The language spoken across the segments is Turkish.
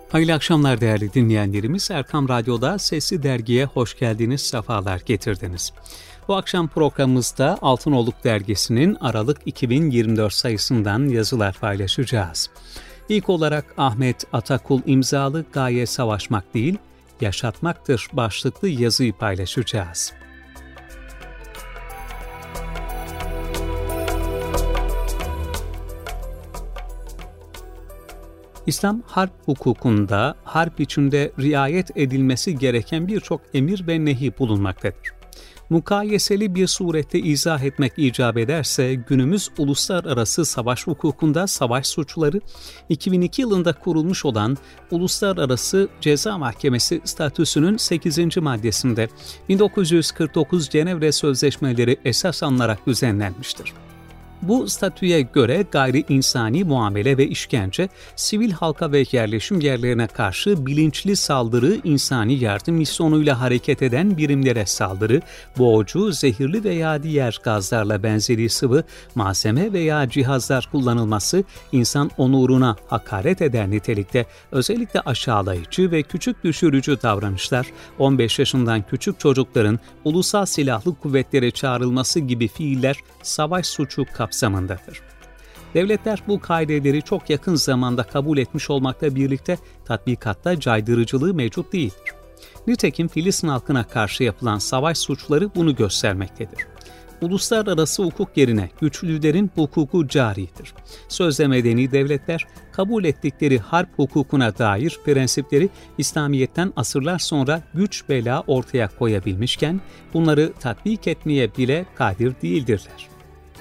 Hayırlı akşamlar değerli dinleyenlerimiz. Erkam Radyo'da Sesli Dergi'ye hoş geldiniz, sefalar getirdiniz. Bu akşam programımızda Altınoluk Dergisi'nin Aralık 2024 sayısından yazılar paylaşacağız. İlk olarak Ahmet Atakul imzalı "Gaye savaşmak değil, yaşatmaktır" başlıklı yazıyı paylaşacağız. İslam harp hukukunda harp içinde riayet edilmesi gereken birçok emir ve nehi bulunmaktadır. Mukayeseli bir surette izah etmek icap ederse günümüz uluslararası savaş hukukunda savaş suçları 2002 yılında kurulmuş olan Uluslararası Ceza Mahkemesi statüsünün 8. maddesinde 1949 Cenevre Sözleşmeleri esas alınarak düzenlenmiştir. Bu statüye göre gayri insani muamele ve işkence, sivil halka ve yerleşim yerlerine karşı bilinçli saldırı, insani yardım misyonuyla hareket eden birimlere saldırı, boğucu, zehirli veya diğer gazlarla benzeri sıvı, malzeme veya cihazlar kullanılması, insan onuruna hakaret eder nitelikte, özellikle aşağılayıcı ve küçük düşürücü davranışlar, 15 yaşından küçük çocukların ulusal silahlı kuvvetlere çağrılması gibi fiiller savaş suçu kapsamındadır. Devletler bu kaideleri çok yakın zamanda kabul etmiş olmakla birlikte tatbikatta caydırıcılığı mevcut değildir. Nitekim Filistin halkına karşı yapılan savaş suçları bunu göstermektedir. Uluslararası hukuk yerine güçlülerin hukuku caridir. Sözde medeni devletler kabul ettikleri harp hukukuna dair prensipleri İslamiyet'ten asırlar sonra güç bela ortaya koyabilmişken bunları tatbik etmeye bile kadir değildirler.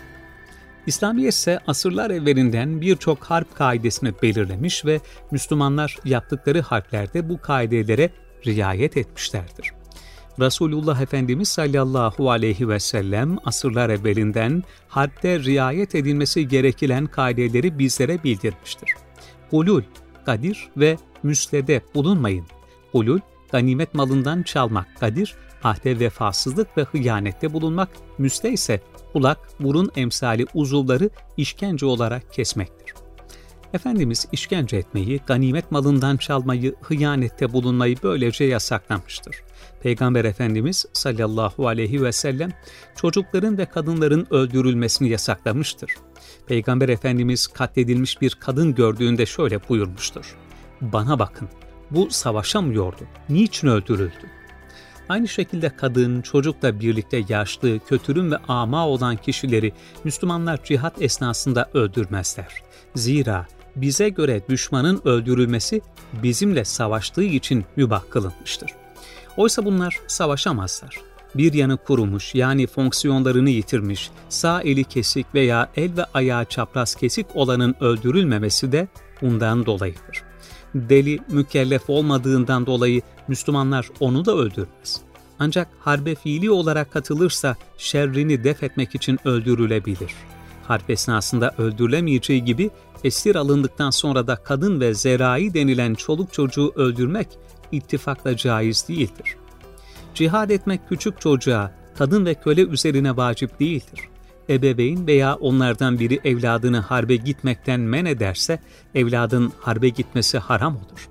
İslamiyet ise asırlar evvelinden birçok harp kaidesini belirlemiş ve Müslümanlar yaptıkları harplerde bu kaidelere riayet etmişlerdir. Resulullah Efendimiz sallallahu aleyhi ve sellem asırlar evvelinden harpte riayet edilmesi gereken kaideleri bizlere bildirmiştir. Hulul, gadir ve müslede bulunmayın. Hulul, ganimet malından çalmak, gadir, ahde vefasızlık ve hıyanette bulunmak, müste ise kulak, burun emsali uzuvları işkence olarak kesmektir. Efendimiz işkence etmeyi, ganimet malından çalmayı, hıyanette bulunmayı böylece yasaklamıştır. Peygamber Efendimiz sallallahu aleyhi ve sellem çocukların ve kadınların öldürülmesini yasaklamıştır. Peygamber Efendimiz katledilmiş bir kadın gördüğünde şöyle buyurmuştur: "Bana bakın, bu savaşamıyordu, niçin öldürüldü?" Aynı şekilde kadın, çocukla birlikte yaşlı, kötürüm ve ama olan kişileri Müslümanlar cihat esnasında öldürmezler. Zira bize göre düşmanın öldürülmesi bizimle savaştığı için mübah kılınmıştır. Oysa bunlar savaşamazlar. Bir yanı kurumuş, yani fonksiyonlarını yitirmiş, sağ eli kesik veya el ve ayağı çapraz kesik olanın öldürülmemesi de bundan dolayıdır. Deli mükellef olmadığından dolayı Müslümanlar onu da öldürmez. Ancak harbe fiili olarak katılırsa şerrini def etmek için öldürülebilir. Harp esnasında öldürülemeyeceği gibi esir alındıktan sonra da kadın ve zerai denilen çoluk çocuğu öldürmek ittifakla caiz değildir. Cihad etmek küçük çocuğa, kadın ve köle üzerine vacip değildir. Ebeveyn veya onlardan biri evladını harbe gitmekten men ederse evladın harbe gitmesi haram olur.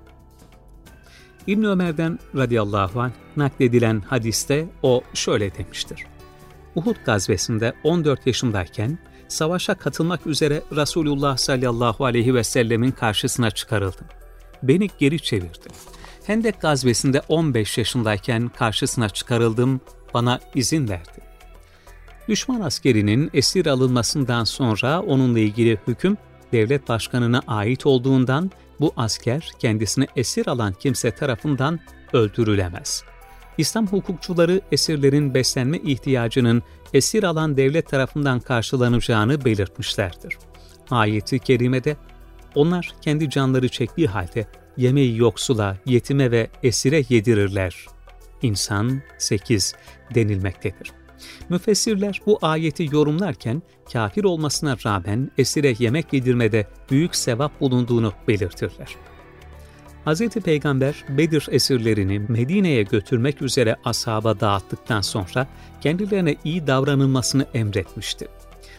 İbn Ömer'den radıyallahu anh nakledilen hadiste o şöyle demiştir: Uhud gazvesinde 14 yaşındayken savaşa katılmak üzere Resulullah sallallahu aleyhi ve sellemin karşısına çıkarıldım. Beni geri çevirdi. Hendek gazvesinde 15 yaşındayken karşısına çıkarıldım, bana izin verdi. Düşman askerinin esir alınmasından sonra onunla ilgili hüküm devlet başkanına ait olduğundan bu asker kendisini esir alan kimse tarafından öldürülemez. İslam hukukçuları esirlerin beslenme ihtiyacının esir alan devlet tarafından karşılanacağını belirtmişlerdir. Ayet-i kerimede onlar kendi canları çektiği halde yemeği yoksula, yetime ve esire yedirirler. İnsan 8 denilmektedir. Müfessirler bu ayeti yorumlarken kafir olmasına rağmen esire yemek yedirmede büyük sevap bulunduğunu belirtirler. Hz. Peygamber Bedir esirlerini Medine'ye götürmek üzere ashaba dağıttıktan sonra kendilerine iyi davranılmasını emretmişti.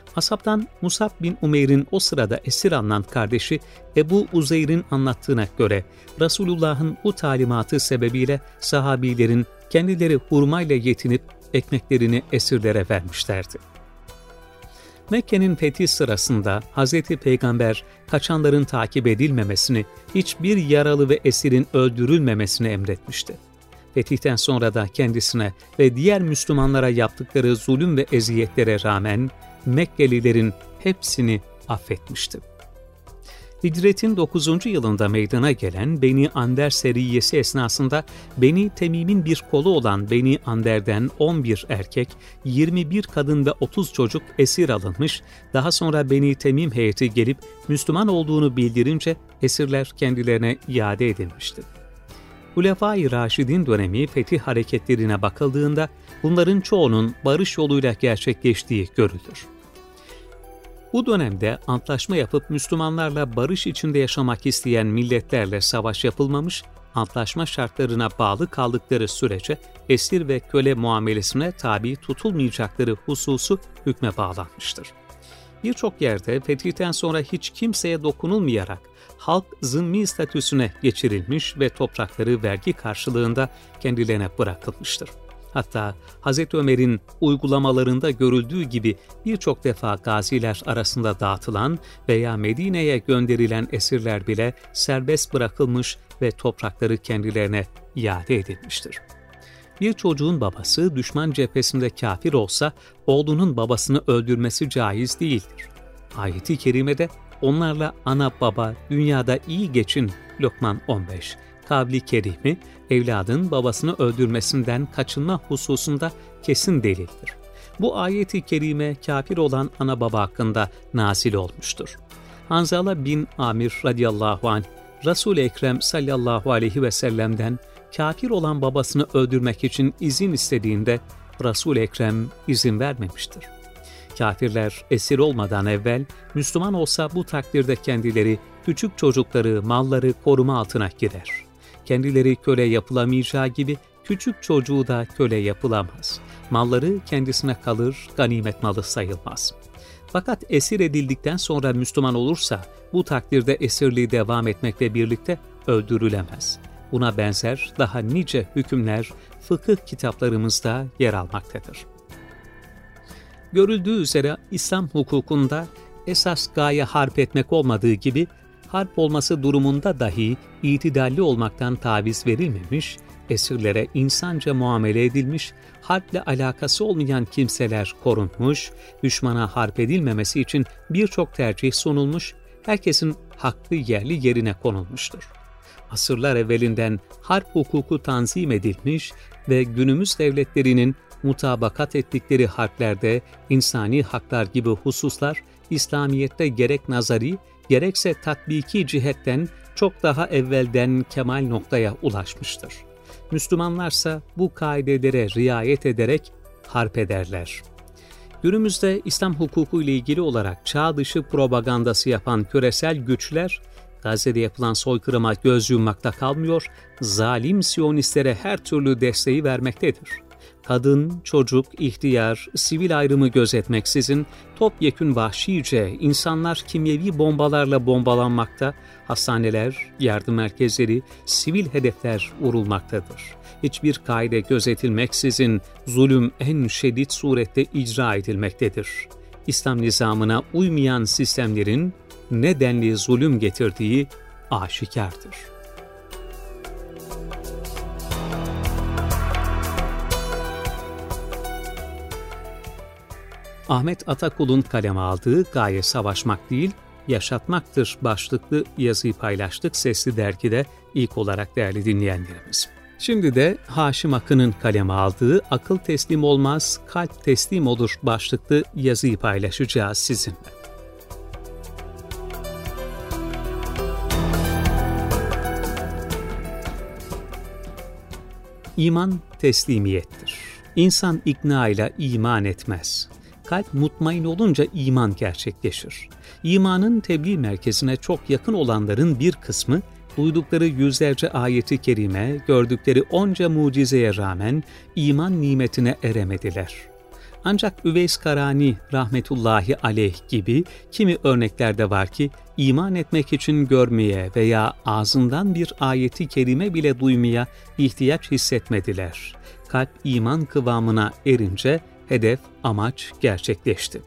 Ashabtan Musab bin Umeyr'in o sırada esir alınan kardeşi Ebu Uzeyr'in anlattığına göre Resulullah'ın bu talimatı sebebiyle sahabilerin kendileri hurmayla yetinip ekmeklerini esirlere vermişlerdi. Mekke'nin fethi sırasında Hz. Peygamber kaçanların takip edilmemesini, hiçbir yaralı ve esirin öldürülmemesini emretmişti. Fetihten sonra da kendisine ve diğer Müslümanlara yaptıkları zulüm ve eziyetlere rağmen Mekkelilerin hepsini affetmişti. Hicretin 9. yılında meydana gelen Beni Ander seriyesi esnasında Beni Temim'in bir kolu olan Beni Ander'den 11 erkek, 21 kadın ve 30 çocuk esir alınmış, daha sonra Beni Temim heyeti gelip Müslüman olduğunu bildirince esirler kendilerine iade edilmişti. Hulefai Raşidin dönemi fetih hareketlerine bakıldığında bunların çoğunun barış yoluyla gerçekleştiği görülür. Bu dönemde antlaşma yapıp Müslümanlarla barış içinde yaşamak isteyen milletlerle savaş yapılmamış, antlaşma şartlarına bağlı kaldıkları sürece esir ve köle muamelesine tabi tutulmayacakları hususu hükme bağlanmıştır. Birçok yerde fetihten sonra hiç kimseye dokunulmayarak halk zimmi statüsüne geçirilmiş ve toprakları vergi karşılığında kendilerine bırakılmıştır. Hatta Hz. Ömer'in uygulamalarında görüldüğü gibi birçok defa gaziler arasında dağıtılan veya Medine'ye gönderilen esirler bile serbest bırakılmış ve toprakları kendilerine iade edilmiştir. Bir çocuğun babası düşman cephesinde kafir olsa oğlunun babasını öldürmesi caiz değildir. Ayet-i kerimede onlarla ana baba dünyada iyi geçin Lokman 15 kavli kerimi, evladın babasını öldürmesinden kaçınma hususunda kesin delildir. Bu ayet-i kerime kafir olan ana baba hakkında nazil olmuştur. Hanzala bin Amir radıyallahu anh, Resul-i Ekrem sallallahu aleyhi ve sellem'den kafir olan babasını öldürmek için izin istediğinde Resul-i Ekrem izin vermemiştir. Kafirler esir olmadan evvel Müslüman olsa bu takdirde kendileri, küçük çocukları, malları koruma altına girer. Kendileri köle yapılamayacağı gibi küçük çocuğu da köle yapılamaz. Malları kendisine kalır, ganimet malı sayılmaz. Fakat esir edildikten sonra Müslüman olursa bu takdirde esirliği devam etmekle birlikte öldürülemez. Buna benzer daha nice hükümler fıkıh kitaplarımızda yer almaktadır. Görüldüğü üzere İslam hukukunda esas gaye harp etmek olmadığı gibi harp olması durumunda dahi itidalli olmaktan taviz verilmemiş, esirlere insanca muamele edilmiş, harple alakası olmayan kimseler korunmuş, düşmana harp edilmemesi için birçok tercih sunulmuş, herkesin hakkı yerli yerine konulmuştur. Asırlar evvelinden harp hukuku tanzim edilmiş ve günümüz devletlerinin mutabakat ettikleri harplerde insani haklar gibi hususlar İslamiyet'te gerek nazari gerekse tatbiki cihetten çok daha evvelden kemal noktaya ulaşmıştır. Müslümanlarsa bu kaidelere riayet ederek harp ederler. Günümüzde İslam hukuku ile ilgili olarak çağ dışı propagandası yapan küresel güçler, Gazze'de yapılan soykırıma göz yummakta kalmıyor, zalim Siyonistlere her türlü desteği vermektedir. Kadın, çocuk, ihtiyar, sivil ayrımı gözetmeksizin topyekün vahşice insanlar kimyevi bombalarla bombalanmakta, hastaneler, yardım merkezleri, sivil hedefler vurulmaktadır. Hiçbir kaide gözetilmeksizin zulüm en şiddet surette icra edilmektedir. İslam nizamına uymayan sistemlerin ne denli zulüm getirdiği aşikardır. Ahmet Atakul'un kaleme aldığı Gaye Savaşmak Değil, Yaşatmaktır başlıklı yazıyı paylaştık Sesli Dergi'de ilk olarak değerli dinleyenlerimiz. Şimdi de Haşim Akın'ın kaleme aldığı Akıl Teslim Olmaz, Kalp Teslim Olur başlıklı yazıyı paylaşacağız sizinle. İman teslimiyettir. İnsan ikna ile iman etmez. Kalp mutmain olunca iman gerçekleşir. İmanın tebliğ merkezine çok yakın olanların bir kısmı, duydukları yüzlerce ayeti kerime, gördükleri onca mucizeye rağmen iman nimetine eremediler. Ancak Üveys Karani rahmetullahi aleyh gibi kimi örneklerde var ki iman etmek için görmeye veya ağzından bir ayeti kerime bile duymaya ihtiyaç hissetmediler. Kalp iman kıvamına erince hedef, amaç gerçekleşti.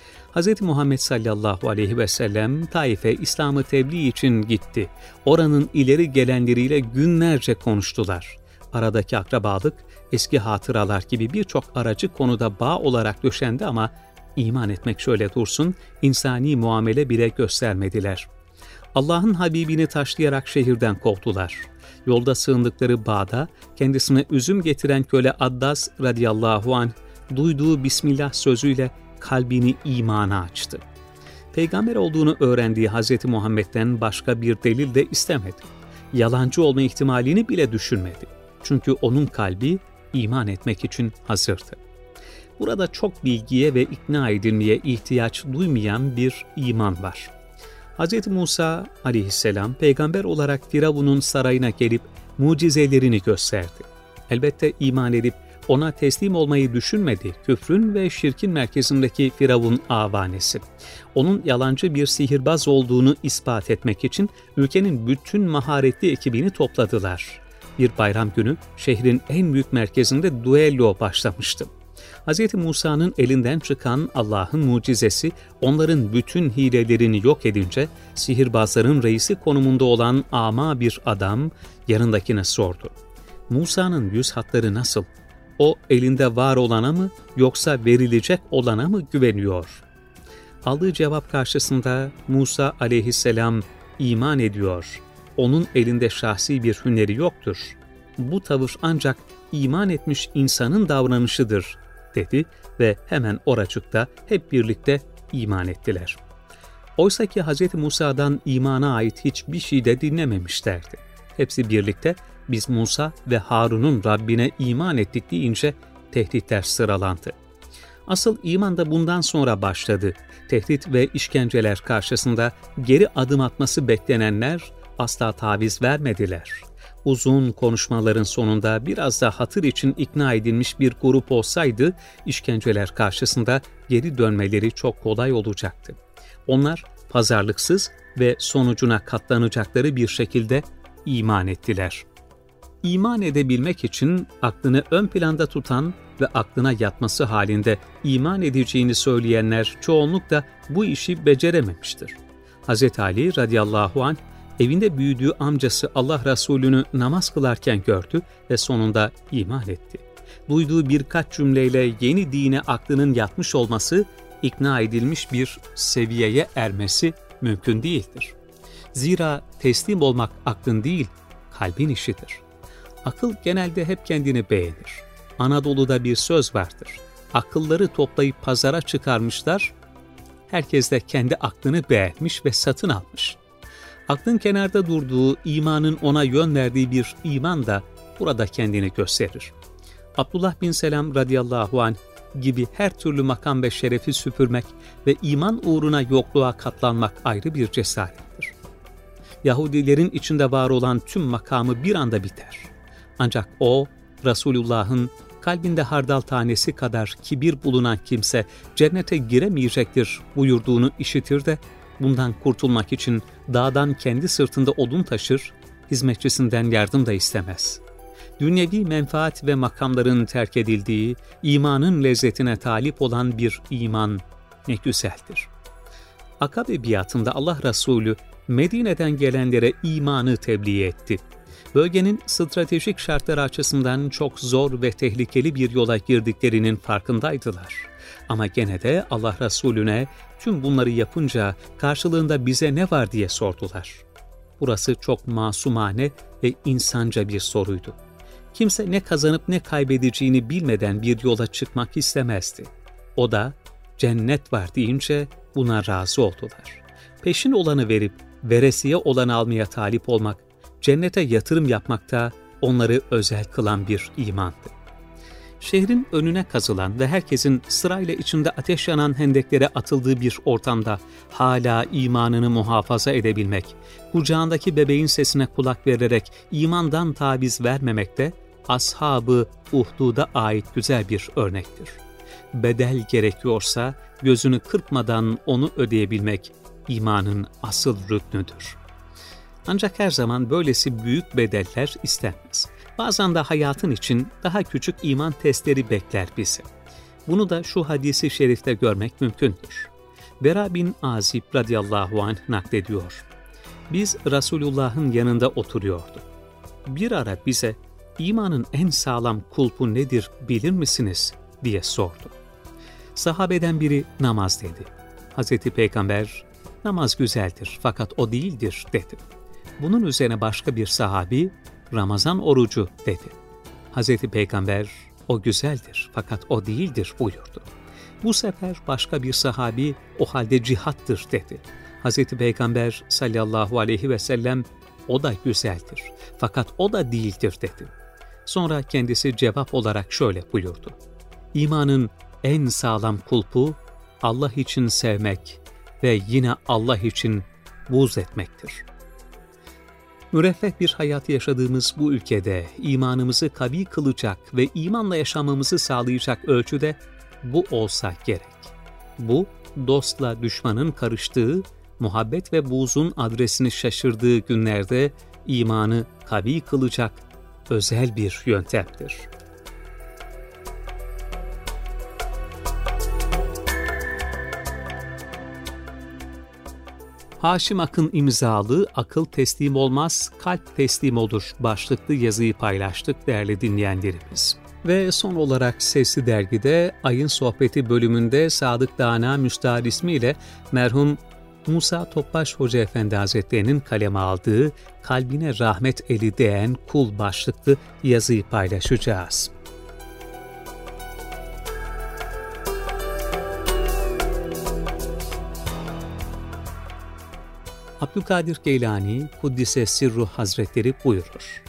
Hz. Muhammed sallallahu aleyhi ve sellem Taif'e İslam'ı tebliğ için gitti. Oranın ileri gelenleriyle günlerce konuştular. Aradaki akrabalık, eski hatıralar gibi birçok aracı konuda bağ olarak döşendi ama iman etmek şöyle dursun, insani muamele bile göstermediler. Allah'ın Habibini taşlayarak şehirden kovdular. Yolda sığındıkları bağda kendisine üzüm getiren köle Addas radıyallahu anh duyduğu Bismillah sözüyle kalbini imana açtı. Peygamber olduğunu öğrendiği Hz. Muhammed'den başka bir delil de istemedi. Yalancı olma ihtimalini bile düşünmedi. Çünkü onun kalbi iman etmek için hazırdı. Burada çok bilgiye ve ikna edilmeye ihtiyaç duymayan bir iman var. Hz. Musa aleyhisselam peygamber olarak Firavun'un sarayına gelip mucizelerini gösterdi. Elbette iman edip ona teslim olmayı düşünmedi. Küfrün ve şirkin merkezindeki Firavun avanesi. Onun yalancı bir sihirbaz olduğunu ispat etmek için ülkenin bütün maharetli ekibini topladılar. Bir bayram günü şehrin en büyük merkezinde düello başlamıştı. Hz. Musa'nın elinden çıkan Allah'ın mucizesi onların bütün hilelerini yok edince sihirbazların reisi konumunda olan ama bir adam yanındakine sordu. Musa'nın yüz hatları nasıl? O elinde var olana mı yoksa verilecek olana mı güveniyor? Aldığı cevap karşısında Musa aleyhisselam iman ediyor. Onun elinde şahsi bir hüneri yoktur. Bu tavır ancak iman etmiş insanın davranışıdır dedi ve hemen oracıkta hep birlikte iman ettiler. Oysa ki Hz. Musa'dan imana ait hiçbir şey de dinlememişlerdi. Hepsi birlikte biz Musa ve Harun'un Rabbine iman ettik deyince tehditler sıralandı. Asıl iman da bundan sonra başladı. Tehdit ve işkenceler karşısında geri adım atması beklenenler asla taviz vermediler. Uzun konuşmaların sonunda biraz da hatır için ikna edilmiş bir grup olsaydı, işkenceler karşısında geri dönmeleri çok kolay olacaktı. Onlar pazarlıksız ve sonucuna katlanacakları bir şekilde iman ettiler. İman edebilmek için aklını ön planda tutan ve aklına yatması halinde iman edeceğini söyleyenler çoğunlukla bu işi becerememiştir. Hz. Ali radıyallahu anh evinde büyüdüğü amcası Allah Resulü'nü namaz kılarken gördü ve sonunda iman etti. Duyduğu birkaç cümleyle yeni dine aklının yatmış olması, ikna edilmiş bir seviyeye ermesi mümkün değildir. Zira teslim olmak aklın değil, kalbin işidir. Akıl genelde hep kendini beğenir. Anadolu'da bir söz vardır. Akılları toplayıp pazara çıkarmışlar, herkes de kendi aklını beğenmiş ve satın almış. Aklın kenarda durduğu, imanın ona yön verdiği bir iman da burada kendini gösterir. Abdullah bin Selam radıyallahu anh gibi her türlü makam ve şerefi süpürmek ve iman uğruna yokluğa katlanmak ayrı bir cesarettir. Yahudilerin içinde var olan tüm makamı bir anda biter. Ancak o, Resulullah'ın kalbinde hardal tanesi kadar kibir bulunan kimse cennete giremeyecektir buyurduğunu işitir de, bundan kurtulmak için dağdan kendi sırtında odun taşır, hizmetçisinden yardım da istemez. Dünyevi menfaat ve makamların terk edildiği, imanın lezzetine talip olan bir iman ne güzeldir. Akabe biatında Allah Resulü Medine'den gelenlere imanı tebliğ etti. Bölgenin stratejik şartları açısından çok zor ve tehlikeli bir yola girdiklerinin farkındaydılar. Ama gene de Allah Resulüne tüm bunları yapınca karşılığında bize ne var diye sordular. Burası çok masumane ve insanca bir soruydu. Kimse ne kazanıp ne kaybedeceğini bilmeden bir yola çıkmak istemezdi. O da cennet var deyince buna razı oldular. Peşin olanı verip veresiye olanı almaya talip olmak, cennete yatırım yapmakta onları özel kılan bir imandı. Şehrin önüne kazılan ve herkesin sırayla içinde ateş yanan hendeklere atıldığı bir ortamda hala imanını muhafaza edebilmek, kucağındaki bebeğin sesine kulak vererek imandan taviz vermemek de Ashab-ı Uhdud'a ait güzel bir örnektir. bedel gerekiyorsa gözünü kırpmadan onu ödeyebilmek imanın asıl rüknüdür. Ancak her zaman böylesi büyük bedeller istenmez. Bazen de hayatın için daha küçük iman testleri bekler bizi. Bunu da şu hadisi şerifte görmek mümkündür. Bera bin Azib radıyallahu anh naklediyor. Biz Resulullah'ın yanında oturuyorduk. Bir ara bize imanın en sağlam kulpu nedir bilir misiniz diye sordu. Sahabeden biri namaz dedi. Hazreti Peygamber namaz güzeldir fakat o değildir dedi. Bunun üzerine başka bir sahabi Ramazan orucu dedi. Hazreti Peygamber o güzeldir fakat o değildir buyurdu. Bu sefer başka bir sahabi o halde cihattır dedi. Hazreti Peygamber sallallahu aleyhi ve sellem o da güzeldir fakat o da değildir dedi. Sonra kendisi cevap olarak şöyle buyurdu. İmanın en sağlam kulpu Allah için sevmek ve yine Allah için buğz etmektir. Müreffeh bir hayat yaşadığımız bu ülkede imanımızı kavi kılacak ve imanla yaşamamızı sağlayacak ölçüde bu olsa gerek. Bu, dostla düşmanın karıştığı, muhabbet ve buğzun adresini şaşırdığı günlerde imanı kavi kılacak özel bir yöntemdir. Haşim Akın imzalı "Akıl teslim olmaz, kalp teslim olur" başlıklı yazıyı paylaştık değerli dinleyenlerimiz. Ve son olarak Sesli Dergi'de Ayın Sohbeti bölümünde Sadık Dana Müstahar ismiyle merhum Musa Topbaş Hoca Efendi Hazretleri'nin kaleme aldığı "Kalbine rahmet eli değen kul" başlıklı yazıyı paylaşacağız. Abdülkadir Geylani Kuddise Sirruh Hazretleri buyurur.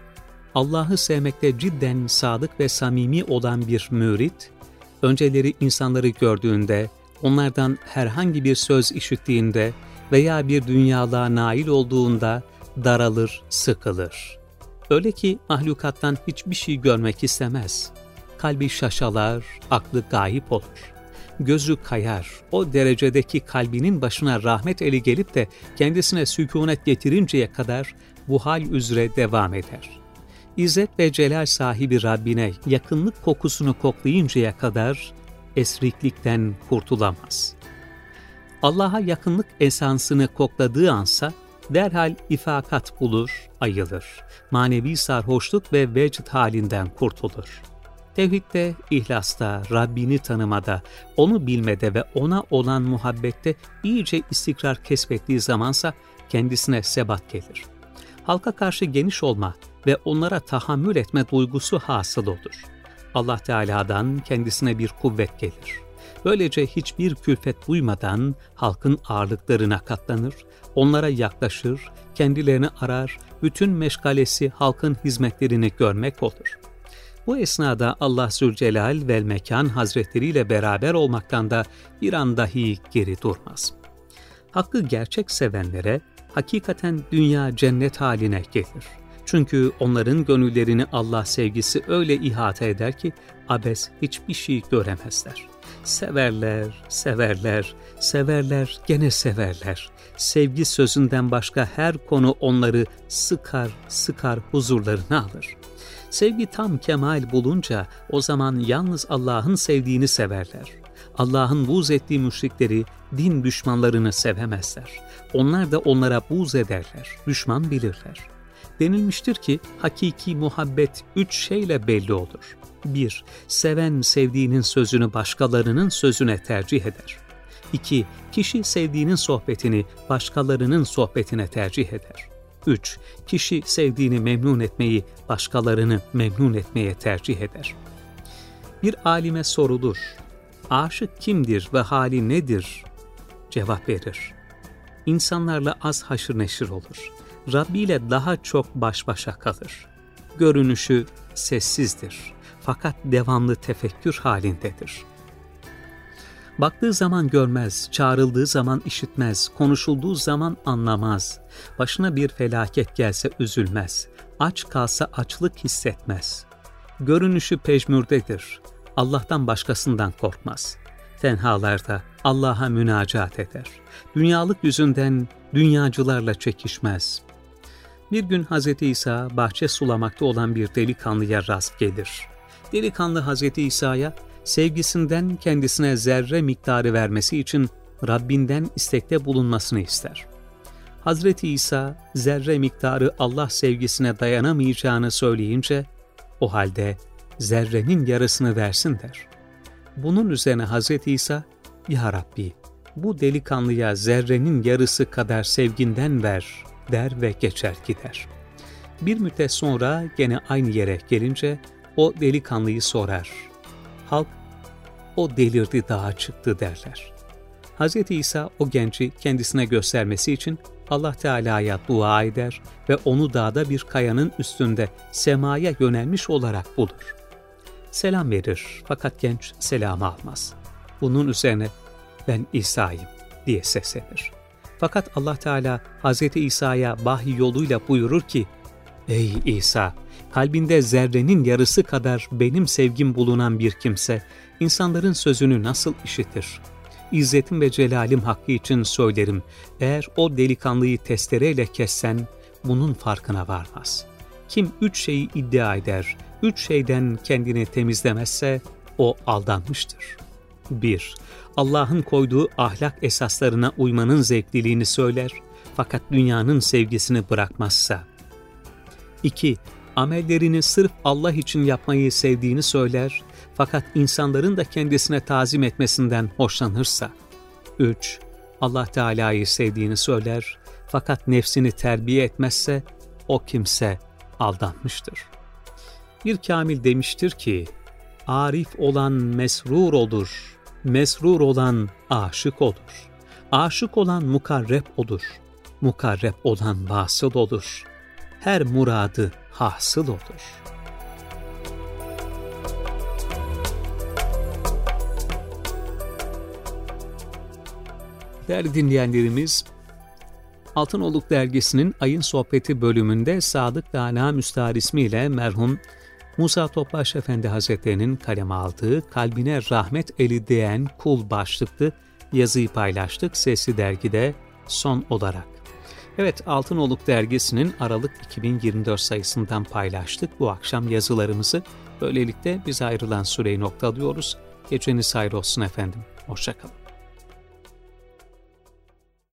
Allah'ı sevmekte cidden sadık ve samimi olan bir mürit, önceleri insanları gördüğünde, onlardan herhangi bir söz işittiğinde veya bir dünyalığa nail olduğunda daralır, sıkılır. Öyle ki mahlukattan hiçbir şey görmek istemez. Kalbi şaşalar, aklı gayip olur. Gözü kayar, o derecedeki kalbinin başına rahmet eli gelip de kendisine sükûnet getirinceye kadar bu hal üzere devam eder. İzzet ve celal sahibi Rabbine yakınlık kokusunu koklayıncaya kadar esriklikten kurtulamaz. Allah'a yakınlık esansını kokladığı ansa derhal ifakat bulur, ayılır. Manevi sarhoşluk ve vecd halinden kurtulur. Tevhidde, ihlasta, Rabbini tanımada, onu bilmede ve ona olan muhabbette iyice istikrar kesbettiği zamansa kendisine sebat gelir. Halka karşı geniş olma ve onlara tahammül etme duygusu hasıl olur. Allah Teala'dan kendisine bir kuvvet gelir. Böylece hiçbir külfet duymadan halkın ağırlıklarına katlanır, onlara yaklaşır, kendilerini arar, bütün meşgalesi halkın hizmetlerini görmek olur. Bu esnada Allah Zülcelal vel Mekan Hazretleri ile beraber olmaktan da bir an dahi geri durmaz. Hakkı gerçek sevenlere hakikaten dünya cennet haline gelir. Çünkü onların gönüllerini Allah sevgisi öyle ihate eder ki abes hiçbir şey göremezler. Severler, severler, severler, gene severler. Sevgi sözünden başka her konu onları sıkar, sıkar huzurlarına alır. Sevgi tam kemal bulunca o zaman yalnız Allah'ın sevdiğini severler. Allah'ın buğz ettiği müşrikleri, din düşmanlarını sevemezler. Onlar da onlara buğz ederler, düşman bilirler. Denilmiştir ki hakiki muhabbet 3 şeyle belli olur. 1. Seven sevdiğinin sözünü başkalarının sözüne tercih eder. 2. Kişi sevdiğinin sohbetini başkalarının sohbetine tercih eder. 3. Kişi sevdiğini memnun etmeyi başkalarını memnun etmeye tercih eder. Bir alime sorulur, aşık kimdir ve hali nedir? Cevap verir. İnsanlarla az haşır neşir olur. Rabbi ile daha çok baş başa kalır. Görünüşü sessizdir. Fakat devamlı tefekkür halindedir. Baktığı zaman görmez, çağrıldığı zaman işitmez, konuşulduğu zaman anlamaz. Başına bir felaket gelse üzülmez. Aç kalsa açlık hissetmez. Görünüşü pejmürdedir. Allah'tan başkasından korkmaz. Tenhalarda Allah'a münacat eder. Dünyalık yüzünden dünyacılarla çekişmez. Bir gün Hz. İsa bahçe sulamakta olan bir delikanlıya rast gelir. Delikanlı Hz. İsa'ya sevgisinden kendisine zerre miktarı vermesi için Rabbinden istekte bulunmasını ister. Hazreti İsa zerre miktarı Allah sevgisine dayanamayacağını söyleyince, o halde zerrenin yarısını versin der. Bunun üzerine Hazreti İsa, "Ya Rabbi, bu delikanlıya zerrenin yarısı kadar sevginden ver," der ve geçer gider. Bir müddet sonra gene aynı yere gelince o delikanlıyı sorar. Halk, "O delirdi, dağa çıktı," derler. Hazreti İsa o genci kendisine göstermesi için Allah Teala'ya dua eder ve onu dağda bir kayanın üstünde semaya yönelmiş olarak bulur. Selam verir fakat genç selamı almaz. Bunun üzerine "Ben İsa'yım," diye seslenir. Fakat Allah Teala Hazreti İsa'ya vahiy yoluyla buyurur ki, "Ey İsa, kalbinde zerrenin yarısı kadar benim sevgim bulunan bir kimse, insanların sözünü nasıl işitir? İzzetim ve celalim hakkı için söylerim, eğer o delikanlıyı testereyle kessen, bunun farkına varmaz. Kim 3 şeyi iddia eder, 3 şeyden kendini temizlemezse, o aldanmıştır. 1. Allah'ın koyduğu ahlak esaslarına uymanın zevkliliğini söyler, fakat dünyanın sevgisini bırakmazsa. 2. Amellerini sırf Allah için yapmayı sevdiğini söyler, fakat insanların da kendisine tazim etmesinden hoşlanırsa. 3. Allah Teala'yı sevdiğini söyler, fakat nefsini terbiye etmezse, o kimse aldanmıştır. Bir kamil demiştir ki, arif olan mesrur olur, mesrur olan aşık olur, aşık olan mukarreb olur, mukarreb olan vasıl olur, her muradı hasıl olur. Değerli dinleyenlerimiz, Altınoluk Dergisi'nin Ayın Sohbeti bölümünde Sadık Dana Müstahar ismiyle merhum Musa Topbaş Efendi Hazretleri'nin kaleme aldığı Kalbine Rahmet Eli Değen Kul başlıklı yazıyı paylaştık Sesli Dergi'de son olarak. Evet, Altınoluk Dergisi'nin Aralık 2024 sayısından paylaştık bu akşam yazılarımızı. Böylelikle biz ayrılan süreyi noktalıyoruz. Geceniz hayır olsun efendim. Hoşça kalın.